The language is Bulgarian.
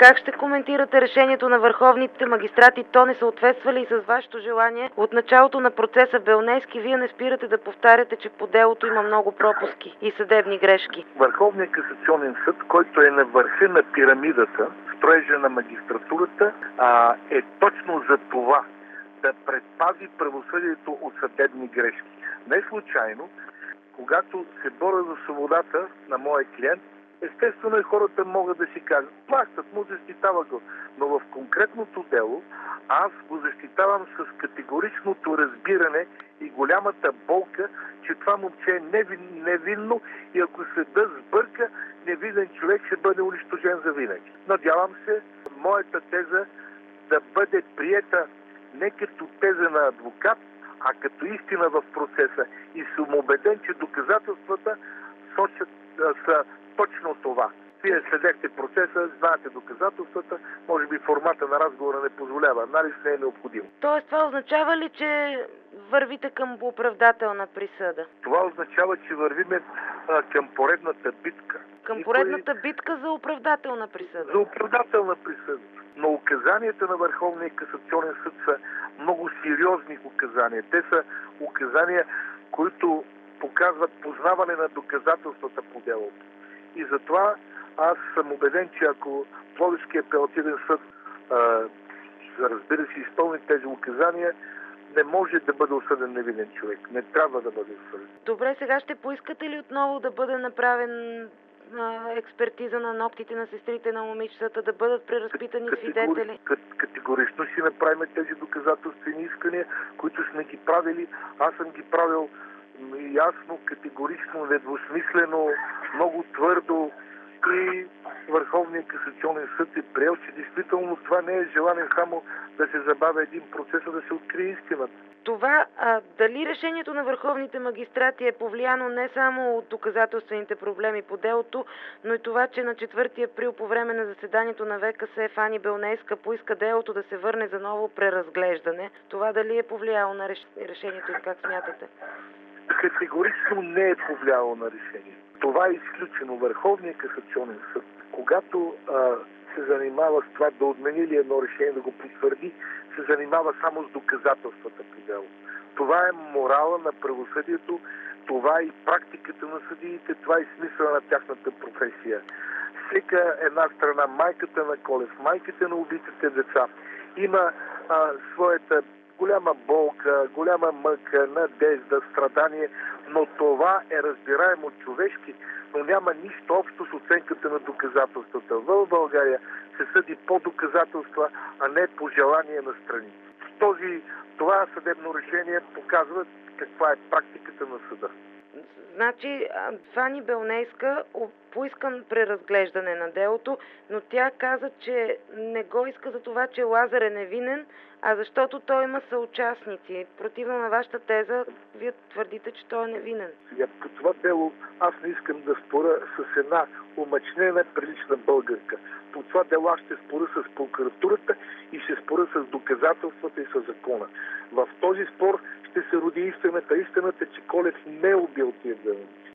Как ще коментирате решението на върховните магистрати? То не съответства ли с вашето желание? От началото на процеса Белнейски вие не спирате да повтаряте, че по делото има много пропуски и съдебни грешки. Върховният касационен съд, който е на върха на пирамидата, строежа на магистратурата, е точно за това да предпази правосъдието от съдебни грешки. Не случайно, когато се боря за свободата на моя клиент, естествено и хората могат да си кажат, плащат му, защитава го. Но в конкретното дело аз го защитавам с категоричното разбиране и голямата болка, че това момче е невинно и ако съдът сбърка, невинен човек ще бъде унищожен завинаги. Надявам се моята теза да бъде приета не като теза на адвокат, а като истина в процеса. И съм убеден, че доказателствата са точно това. Вие следехте процеса, знаете доказателствата, може би формата на разговора не позволява, анализ не е необходим. Тоест това означава ли, че вървите към оправдателна присъда? Това означава, че вървиме към поредната битка. Към поредната битка за оправдателна присъда? За оправдателна присъда. Но указанията на Върховния касационен съд са много сериозни указания. Те са указания, които показват познаване на доказателствата по делото. И затова аз съм убеден, че ако Пловдивският апелативен съд разбира се изпълни тези указания, не може да бъде осъден невинен човек. Не трябва да бъде осъден. Добре, сега ще поискате ли отново да бъде направен експертиза на ногтите на сестрите на момичетата, да бъдат преразпитани свидетели? Категорично си направим тези доказателствени искания, които сме ги правили. Аз съм ги правил ясно, категорично, недвусмислено, много твърдо и Върховният касационен съд е приел, че действително това не е желание само да се забавя един процес, а да се открие истината. Това дали решението на върховните магистрати е повлияно не само от доказателствените проблеми по делото, но и това, че на 4 април по време на заседанието на ВКС Фани Белнейска поиска делото да се върне за ново преразглеждане. Това дали е повлияло на решението им, как смятате? Категорично не е повлияло на решението. Това е изключено. Върховният касационен съд, когато се занимава с това да отмени ли едно решение, да го потвърди, се занимава само с доказателствата по дело. Това е морала на правосъдието, това е и практиката на съдиите, това е смисъла на тяхната професия. Всека една страна, майката на Колев, майките на убитите деца, има своята голяма болка, голяма мъка, надежда, страдание, но това е разбираемо човешки, но няма нищо общо с оценката на доказателствата. В България се съди по доказателства, а не по желание на страни. Това съдебно решение показва каква е практиката на съда. Значи Фани Белнейска поиска преразглеждане на делото, но тя каза, че не го иска за това, че Лазар е невинен, а защото той има съучастници. Противно на вашата теза, вие твърдите, че той е невинен. Сега по това дело аз не искам да споря с една омъчнена, прилична българка. По това дело аз ще споря с прокуратурата и ще споря с доказателствата и с закона. В този спор ще се роди истината. Истината, че Колев не е убил тия две.